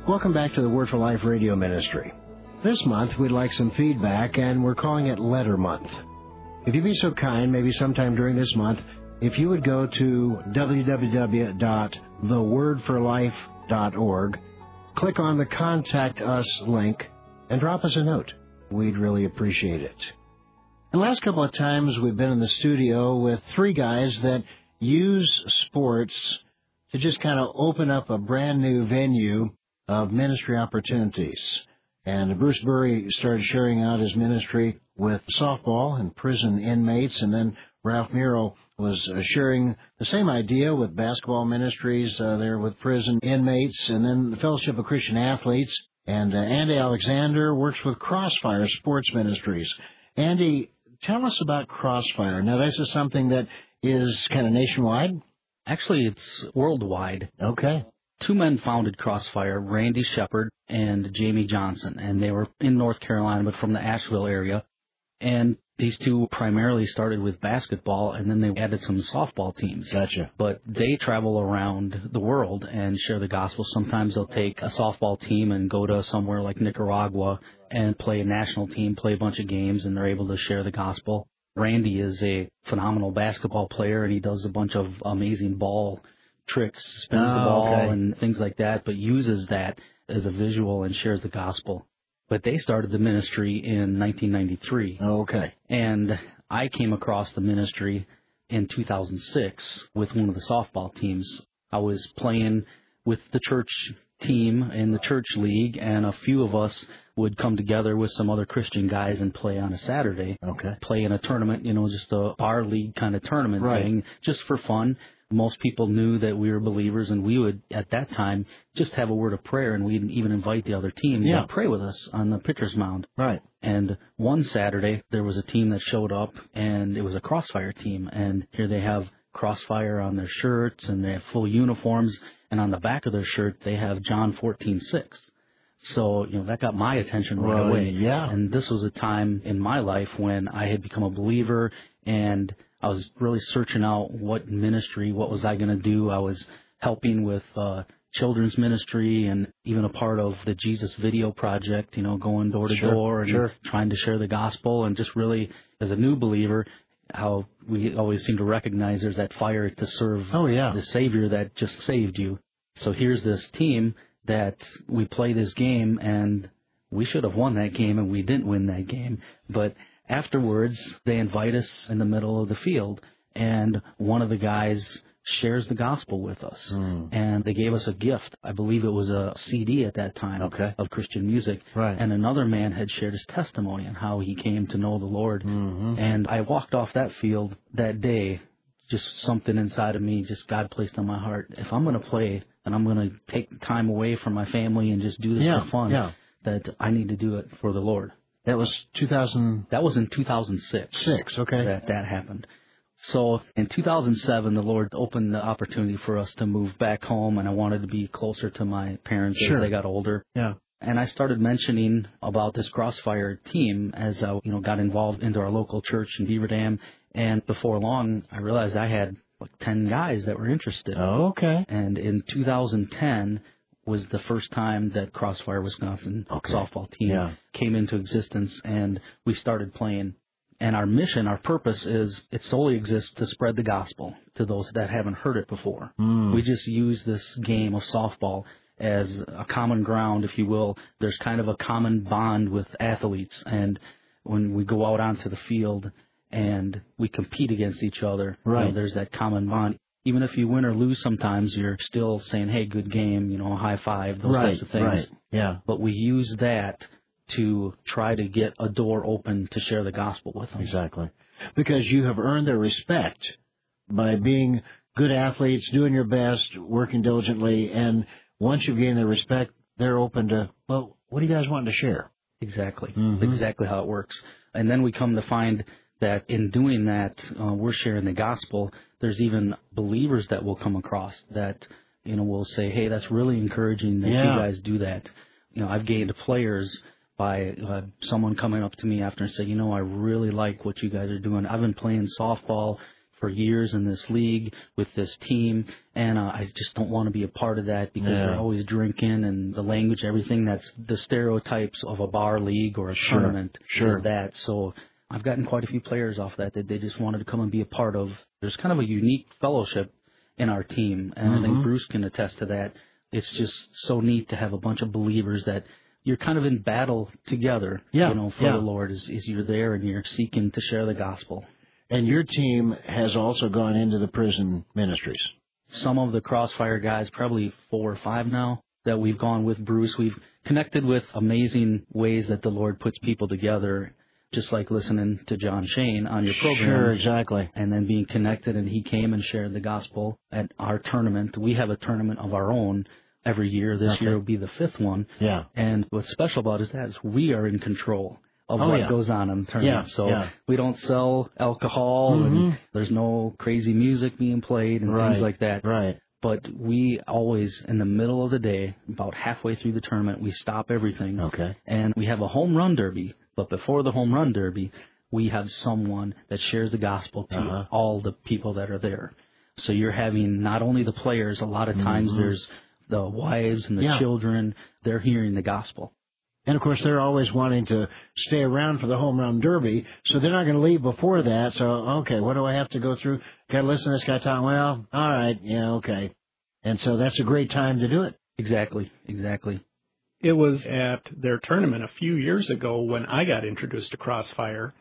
Welcome back to the Word for Life radio ministry. This month, we'd like some feedback, and we're calling it Letter Month. If you'd be so kind, maybe sometime during this month, if you would go to www.thewordforlife.org, click on the Contact Us link, and drop us a note. We'd really appreciate it. The last couple of times, we've been in the studio with three guys that use sports to just kind of open up a brand new venue of ministry opportunities. And Bruce Burry started sharing out his ministry with softball and prison inmates, and then Ralph Muro was sharing the same idea with basketball ministries there with prison inmates, and then the Fellowship of Christian Athletes. And Andy Alexander works with Crossfire Sports Ministries. Andy, tell us about Crossfire. Now, this is something that is kind of nationwide? Actually, it's worldwide. Okay. Two men founded Crossfire, Randy Shepard and Jamie Johnson, and they were in North Carolina, but from the Asheville area. And these two primarily started with basketball, and then they added some softball teams. Gotcha. But they travel around the world and share the gospel. Sometimes they'll take a softball team and go to somewhere like Nicaragua and play a national team, play a bunch of games, and they're able to share the gospel. Randy is a phenomenal basketball player, and he does a bunch of amazing ball tricks, spins the ball and things like that, but uses that as a visual and shares the gospel. But they started the ministry in 1993. Okay. And I came across the ministry in 2006 with one of the softball teams. I was playing with the church team in the church league, and a few of us would come together with some other Christian guys and play on a Saturday. Okay. Play in a tournament, just a bar league kind of tournament thing, just for fun. Most people knew that we were believers, and we would, at that time, just have a word of prayer, and we'd even invite the other team to pray with us on the pitcher's mound. Right. And one Saturday, there was a team that showed up, and it was a Crossfire team, and here they have Crossfire on their shirts, and they have full uniforms, and on the back of their shirt, they have John 14:6. So, that got my attention right away. Yeah. And this was a time in my life when I had become a believer, and I was really searching out what ministry, what was I going to do. I was helping with children's ministry and even a part of the Jesus Video Project, going door to door and trying to share the gospel. And just really, as a new believer, how we always seem to recognize there's that fire to serve the Savior that just saved you. So here's this team that we play this game, and we should have won that game, and we didn't win that game. But afterwards, they invite us in the middle of the field, and one of the guys shares the gospel with us. And they gave us a gift. I believe it was a CD at that time of Christian music. Right. And another man had shared his testimony on how he came to know the Lord. And I walked off that field that day, just something inside of me, just God placed on my heart. If I'm going to play and I'm going to take time away from my family and just do this for fun, that I need to do it for the Lord. That was 2000. That was in 2006. Okay. That happened. So in 2007, the Lord opened the opportunity for us to move back home, and I wanted to be closer to my parents as they got older. Yeah. And I started mentioning about this Crossfire team as I, got involved into our local church in Beaver Dam. And before long, I realized I had like 10 guys that were interested. Oh, okay. And in 2010 was the first time that Crossfire Wisconsin softball team came into existence, and we started playing. And our mission, our purpose is it solely exists to spread the gospel to those that haven't heard it before. We just use this game of softball as a common ground, if you will. There's kind of a common bond with athletes, and when we go out onto the field and we compete against each other, there's that common bond. Even if you win or lose sometimes, you're still saying, hey, good game, a high five, those types of things. Right. Yeah. But we use that to try to get a door open to share the gospel with them. Exactly. Because you have earned their respect by being good athletes, doing your best, working diligently, and once you've gained their respect, they're open to, well, what do you guys want to share? Exactly. Exactly how it works. And then we come to find that in doing that, we're sharing the gospel. There's even believers that we'll come across that, will say, hey, that's really encouraging that you guys do that. I've gained players by someone coming up to me after and say, I really like what you guys are doing. I've been playing softball for years in this league with this team, and I just don't want to be a part of that because they're always drinking and the language, everything that's the stereotypes of a bar league or a tournament is that. So I've gotten quite a few players off that they just wanted to come and be a part of. There's kind of a unique fellowship in our team, and I think Bruce can attest to that. It's just so neat to have a bunch of believers that you're kind of in battle together, for the Lord, is you're there and you're seeking to share the gospel. And your team has also gone into the prison ministries. Some of the Crossfire guys, probably 4 or 5 now, that we've gone with Bruce. We've connected with amazing ways that the Lord puts people together, just like listening to John Shane on your program. Sure, exactly. And then being connected, and he came and shared the gospel at our tournament. We have a tournament of our own every year. This year will be the 5th one. Yeah. And what's special about it is we are in control of what goes on in the tournament. We don't sell alcohol, and there's no crazy music being played and things like that. Right. But we always, in the middle of the day, about halfway through the tournament, we stop everything. Okay. And we have a home run derby. But before the home run derby, we have someone that shares the gospel to all the people that are there. So you're having not only the players, a lot of times there's the wives and the children, they're hearing the gospel. And, of course, they're always wanting to stay around for the home run derby, so they're not going to leave before that. So, okay, what do I have to go through? Got to listen to this guy talk. Well, all right, okay. And so that's a great time to do it. Exactly. It was at their tournament a few years ago when I got introduced to Crossfire.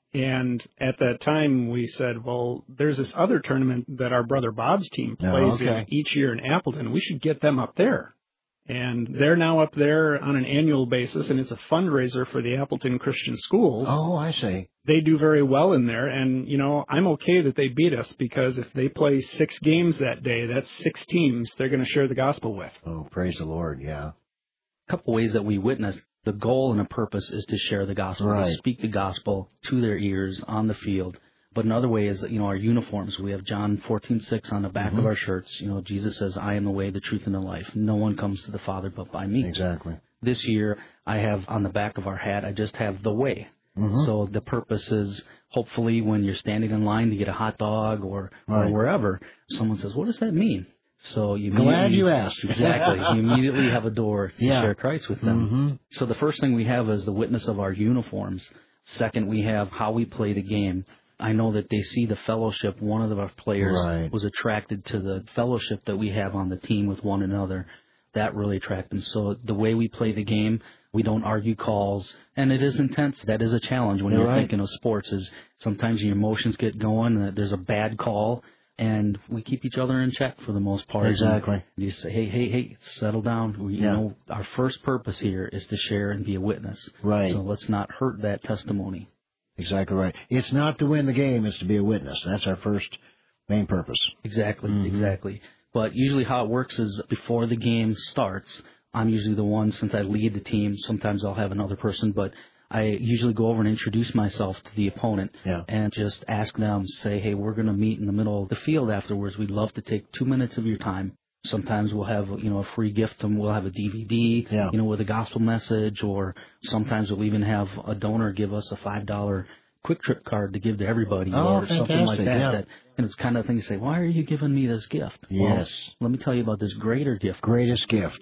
And at that time, we said, well, there's this other tournament that our brother Bob's team plays in each year in Appleton. We should get them up there. And they're now up there on an annual basis, and it's a fundraiser for the Appleton Christian Schools. Oh, I see. They do very well in there, and, I'm okay that they beat us, because if they play 6 games that day, that's 6 teams they're going to share the gospel with. Oh, praise the Lord, yeah. A couple ways that we witness. The goal and a purpose is to share the gospel, to speak the gospel to their ears on the field. But another way is, our uniforms. We have John 14:6 on the back of our shirts. Jesus says, I am the way, the truth, and the life. No one comes to the Father but by me. Exactly. This year, I have on the back of our hat, I just have the way. So the purpose is, hopefully, when you're standing in line to get a hot dog or wherever, someone says, what does that mean? So you glad you asked. Exactly. You immediately have a door to share Christ with them. So the first thing we have is the witness of our uniforms. Second, we have how we play the game. I know that they see the fellowship. One of our players was attracted to the fellowship that we have on the team with one another. That really attracted them. So the way we play the game, we don't argue calls, and it is intense. That is a challenge when you're thinking of sports, is sometimes your emotions get going, there's a bad call, and we keep each other in check for the most part. Exactly. And you say, hey, settle down. Our first purpose here is to share and be a witness. Right. So let's not hurt that testimony. Exactly right. It's not to win the game, it's to be a witness. That's our first main purpose. Exactly. But usually how it works is before the game starts, I'm usually the one, since I lead the team. Sometimes I'll have another person, but I usually go over and introduce myself to the opponent and just ask them, say, hey, we're going to meet in the middle of the field afterwards. We'd love to take 2 minutes of your time. Sometimes we'll have, a free gift, and we'll have a DVD, with a gospel message, or sometimes we'll even have a donor give us a $5 Quick Trip card to give to everybody, or something like that. And it's kind of thing you say, why are you giving me this gift? Yes. Well, let me tell you about this greater gift. Greatest gift,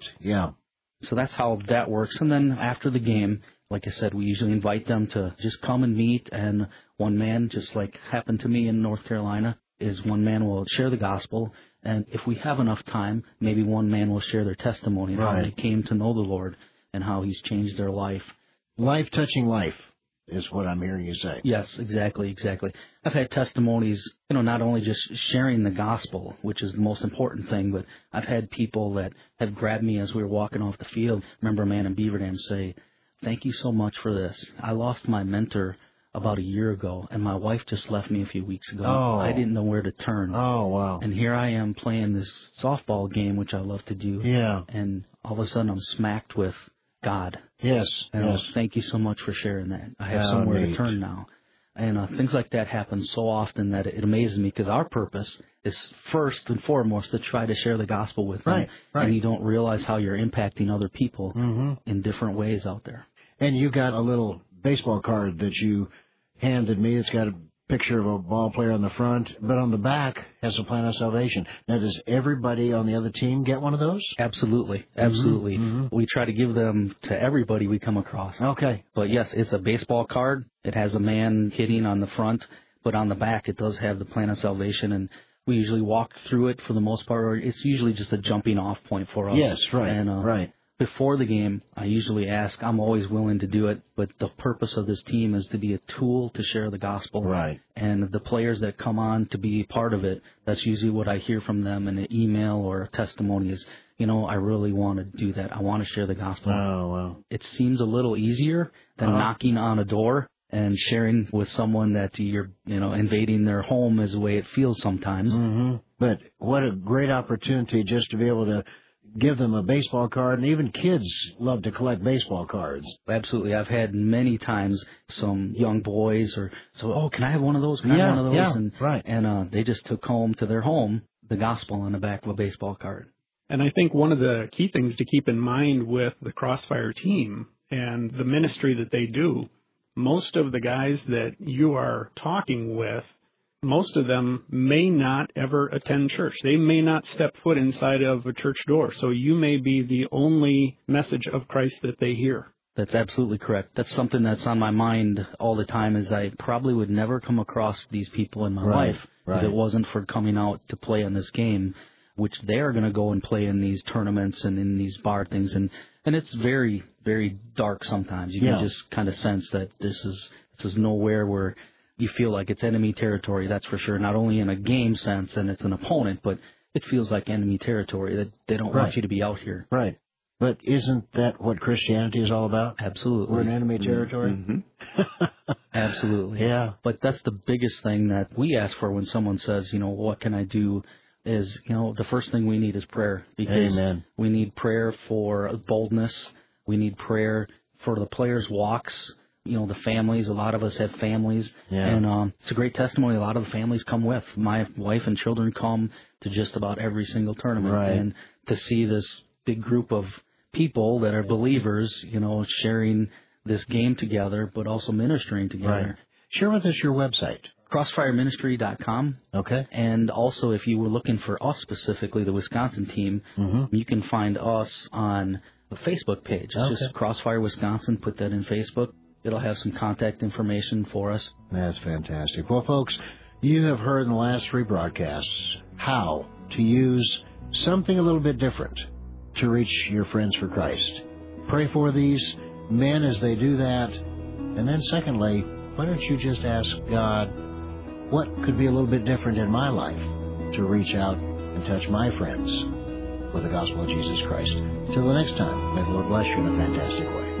So that's how that works. And then after the game, like I said, we usually invite them to just come and meet, and one man, just like happened to me in North Carolina, is one man will share the gospel, and if we have enough time, maybe one man will share their testimony and how they came to know the Lord and how He's changed their life. Life touching life is what I'm hearing you say. Yes, exactly. I've had testimonies, not only just sharing the gospel, which is the most important thing, but I've had people that have grabbed me as we were walking off the field. I remember a man in Beaver Dam say, thank you so much for this. I lost my mentor about a year ago, and my wife just left me a few weeks ago. I didn't know where to turn. Oh, wow. And here I am playing this softball game, which I love to do. Yeah. And all of a sudden I'm smacked with God. Yes. Thank you so much for sharing that. I have somewhere to turn now. And things like that happen so often that it amazes me, because our purpose is first and foremost to try to share the gospel with them. Right. And you don't realize how you're impacting other people in different ways out there. And you got a little baseball card that you handed me. It's got a picture of a ball player on the front, but on the back has a plan of salvation. Now, does everybody on the other team get one of those? Absolutely. Absolutely. Mm-hmm. We try to give them to everybody we come across. Okay. But yes, it's a baseball card. It has a man hitting on the front, but on the back it does have the plan of salvation, and we usually walk through it for the most part, or it's usually just a jumping off point for us. Yes, right, and, right. Before the game, I usually ask, I'm always willing to do it, but the purpose of this team is to be a tool to share the gospel. Right. And the players that come on to be part of it, that's usually what I hear from them in an email or a testimony is, I really want to do that. I want to share the gospel. Oh, wow. It seems a little easier than knocking on a door and sharing with someone that you're, invading their home is the way it feels sometimes. Mm-hmm. But what a great opportunity just to be able to give them a baseball card, and even kids love to collect baseball cards. Absolutely. I've had many times some young boys can I have one of those? Can I have one of those? Yeah, and, right. And they just took home to their home the gospel on the back of a baseball card. And I think one of the key things to keep in mind with the Crossfire team and the ministry that they do, most of the guys that you are talking with, most of them may not ever attend church. They may not step foot inside of a church door. So you may be the only message of Christ that they hear. That's absolutely correct. That's something that's on my mind all the time, is I probably would never come across these people in my life if it wasn't for coming out to play in this game, which they are going to go and play in these tournaments and in these bar things. And it's very, very dark sometimes. You can just kind of sense that this is nowhere where you feel like it's enemy territory, that's for sure, not only in a game sense and it's an opponent, but it feels like enemy territory, that they don't want you to be out here. Right. But isn't that what Christianity is all about? Absolutely. We're in enemy territory? Mm-hmm. Absolutely. Yeah. But that's the biggest thing that we ask for when someone says, what can I do, is, the first thing we need is prayer. Because Amen. We need prayer for boldness. We need prayer for the players' walks. The families, a lot of us have families, and it's a great testimony. A lot of the families come with. My wife and children come to just about every single tournament, and to see this big group of people that are believers, sharing this game together, but also ministering together. Right. Share with us your website. CrossfireMinistry.com. Okay. And also, if you were looking for us specifically, the Wisconsin team, you can find us on the Facebook page. It's just Crossfire Wisconsin. Put that in Facebook. It'll have some contact information for us. That's fantastic. Well, folks, you have heard in the last 3 broadcasts how to use something a little bit different to reach your friends for Christ. Pray for these men as they do that. And then secondly, why don't you just ask God, what could be a little bit different in my life to reach out and touch my friends with the gospel of Jesus Christ? Till the next time, may the Lord bless you in a fantastic way.